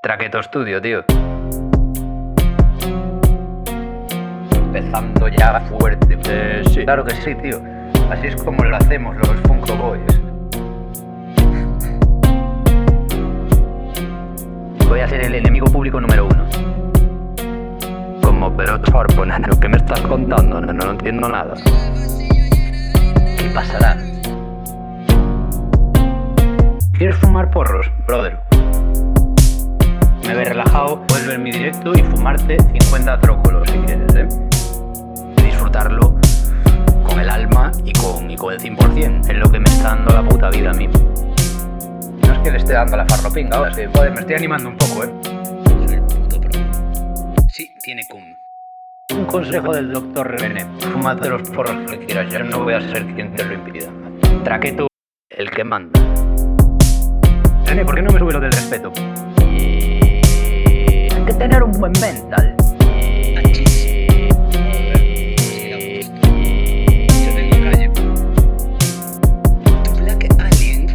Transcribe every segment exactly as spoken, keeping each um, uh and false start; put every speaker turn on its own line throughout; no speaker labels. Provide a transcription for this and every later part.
Traqueto Studio, tío. Empezando ya fuerte. Eh, sí. Claro que sí, tío. Así es como lo hacemos los Funko Boys. Voy a ser el enemigo público número uno. Como, pero Sorbo, nano, ¿qué me estás contando? No, no entiendo nada. ¿Qué pasará? ¿Quieres fumar porros, brother? Me ves relajado, puedes ver mi directo y fumarte cincuenta trócolos si quieres, ¿eh? Y disfrutarlo con el alma y con, y con el cien por cien. Es lo que me está dando la puta vida a mí. No es que le esté dando la farlopinga ahora, es que, joder, me estoy animando un poco, ¿eh? Soy el puto pro. Sí, tiene cum. Un consejo del doctor René. Fúmate los porros que quieras, yo no voy a ser quien te lo impida. Traqueto, el que manda. René, ¿por qué no me subes lo del respeto? Y... hay que tener un buen mental. Y...
Yo tengo calle. Tu Black Alien.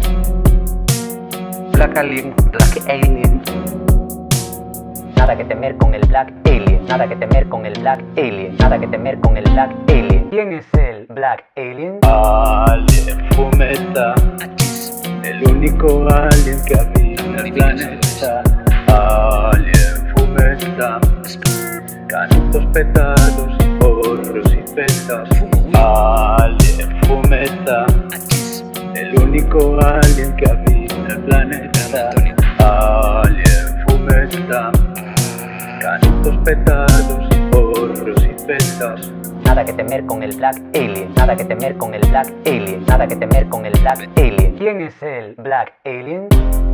Black Alien, Black Alien. Nada que temer con el Black Alien. Nada que temer con el Black Alien. Nada que temer con el Black Alien. ¿Quién es el Black Alien?
Alien Fumeta, el único alien que habita en el planeta. Alien Fumeta, canutos petados y porros y petas. Alien Fumeta, el único alien que habita en el planeta. Alien Fumeta, canutos petados y porros y petas.
Nada que temer con el Black Alien. Nada que temer con el Black Alien. Nada que temer con el Black Alien. ¿Quién es el Black Alien?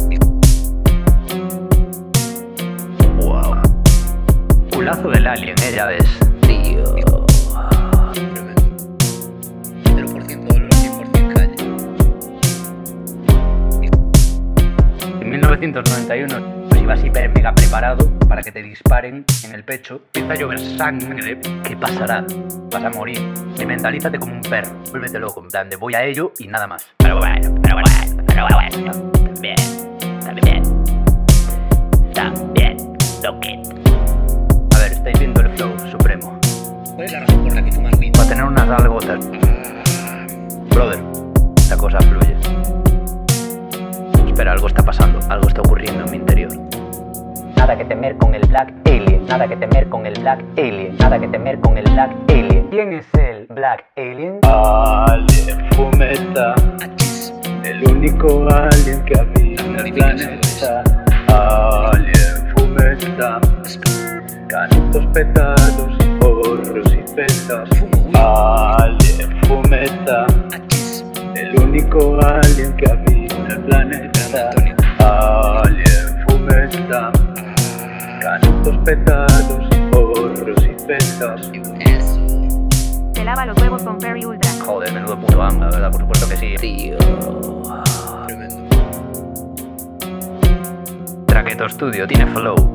Wow. Culazo del alien, eh, ya ves. Tío.
Tremendo. cero por ciento dolor, cien por ciento calle.
En mil novecientos noventa y uno, pues ibas hiper mega preparado para que te disparen en el pecho. Empieza a llover sangre. ¿Qué pasará? Vas a morir. Y mentalízate como un perro. Vuélvete loco, en plan de voy a ello y nada más. Pero bueno, pero bueno, pero bueno. También, también. También. Loquet. A ver, estáis viendo el flow supremo.
¿Cuál es la razón por la que fumas weed?
Va a tener unas algotas. Brother, la cosa fluye. Espera, algo está pasando. Algo está ocurriendo en mi interior. Nada que temer con el Black Alien. Nada que temer con el Black Alien. Nada que temer con el Black Alien. ¿Quién es el Black Alien?
Alien Fumeta, el único alien que habita en el planeta. Alien Fumeta, canutos petados y porros y petas. Alien Fumeta, el único alien que habita en el planeta. Alien Fumeta, canutos petados y porros y petas.
Eso.
Se lava los huevos con Fairy Ultra.
Joder, menudo puto amba, ¿verdad? Por supuesto que sí. Tío.
Tremendo.
Traqueto Studio tiene flow.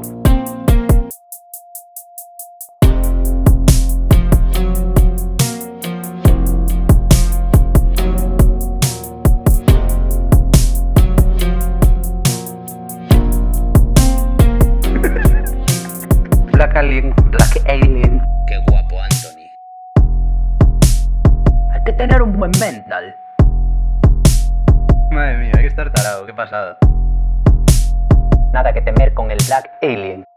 Black Alien, Black Alien.
Qué guapo, Anthony.
Hay que tener un buen mental. Madre mía, hay que estar tarado, qué pasada. Nada que temer con el Black Alien.